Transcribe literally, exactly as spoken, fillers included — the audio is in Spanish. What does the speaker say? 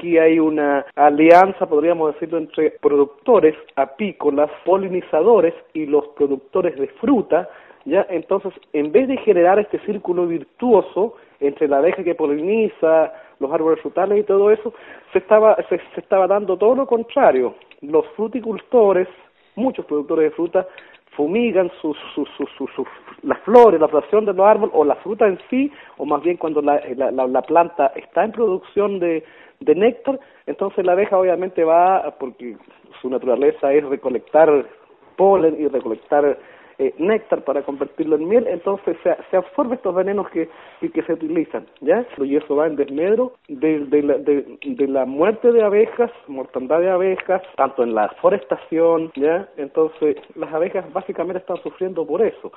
aquí hay una alianza, podríamos decirlo, entre productores apícolas, polinizadores y los productores de fruta, ¿ya? Entonces, en vez de generar este círculo virtuoso entre la abeja que poliniza, los árboles frutales y todo eso, se estaba, se, se estaba dando todo lo contrario. Los fruticultores, muchos productores de fruta, fumigan sus, sus, sus, sus, sus, las flores, la floración de los árboles, o la fruta en sí, o más bien cuando la, la, la, la planta está en producción de, de néctar, entonces la abeja obviamente va, porque su naturaleza es recolectar polen y recolectar eh, néctar para convertirlo en miel, entonces se, se absorbe estos venenos que, que, que se utilizan, ¿ya? Y eso va en desmedro de, de, la, de, de la muerte de abejas, mortandad de abejas, tanto en la forestación, ¿ya? Entonces las abejas básicamente están sufriendo por eso.